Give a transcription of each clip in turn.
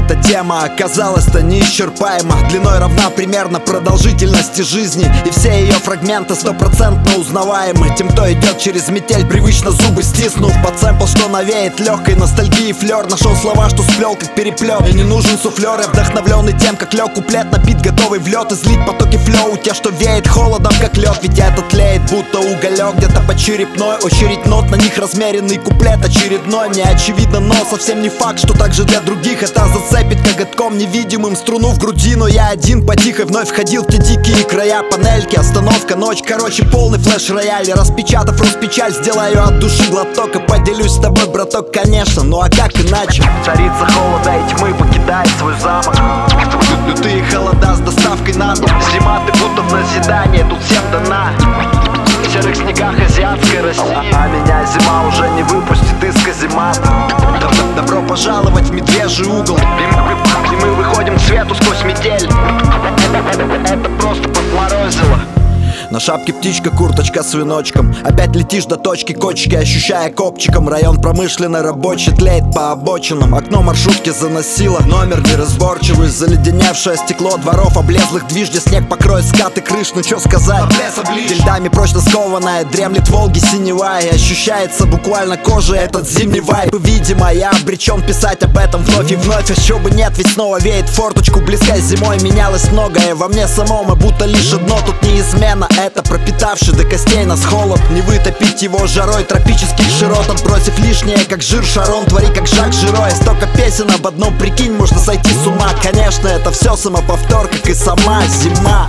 эта тема оказалась-то неисчерпаема. Длиной равна примерно продолжительности жизни, и все ее фрагменты стопроцентно узнаваемы тем, кто идет через метель, привычно зубы стиснув под сэмпл, что навеет легкой ностальгии флер. Нашел слова, что сплел как переплет, и не нужен суфлер. Я вдохновленный тем, как лег куплет на бит, готовый в лед, излить потоки флоу, те, что веет холодом, как лед. Ведь это тлеет, будто уголек где-то под черепной. Очередь нот, на них размеренный куплет очередной. Мне очевидно, но совсем не факт, что так же для других это зацепит коготком невидимым струну в груди. Но я один потихо вновь входил в те дикие края. Панельки, остановка, ночь, короче полный флеш-рояль. Распечатав Роспечаль, сделаю от души глоток и поделюсь с тобой, браток, конечно, ну а как иначе? Царица холода и тьмы покидает свой замок. Лютые холода с доставкой на дом. Зима, ты будто в назидание, тут всем дана. В серых снегах азиатской России, а меня зима уже не выпустит из каземата. Добро пожаловать в медвежий угол, и мы выходим к свету сквозь метель. Это просто подморозило. На шапке птичка, курточка с веночком. Опять летишь до точки кочки, ощущая копчиком. Район промышленный, рабочий, тлеет по обочинам. Окно маршрутки заносило, номер неразборчивый. Заледеневшее стекло дворов, облезлых движня. Снег покроет скаты крыш, ну чё сказать? Льдами прочно скованная, дремлет Волги синева. И ощущается буквально кожей этот зимний вайб. И, видимо, я обречен писать об этом вновь и вновь. А чё бы нет, ведь снова веет форточку. Близкой зимой менялось многое во мне самом, и будто лишь одно тут неизменно. Это пропитавший до костей нас холод. Не вытопить его жарой тропических широт. Отбросив лишнее, как жир Шарон. Твори, как Жак Жиро. Столько песен об одном, прикинь, можно сойти с ума. Конечно, это все самоповтор, как и сама зима.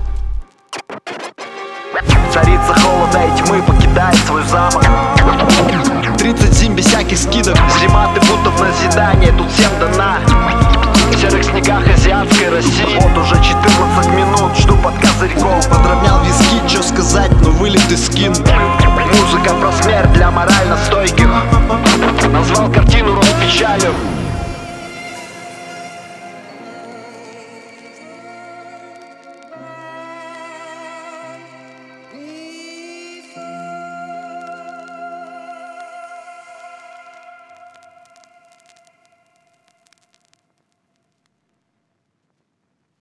Царица холода и тьмы покидает свой замок. 30 зим без всяких скидок. Зима, ты будто в назидание, тут всем дана. В серых снегах азиатской России. Вот уже 14 минут, жду под козырьком. Подровнял виски, чё сказать, ну вылитый скин. Музыка про смерть для морально стойких. Назвал картину Роспечалью.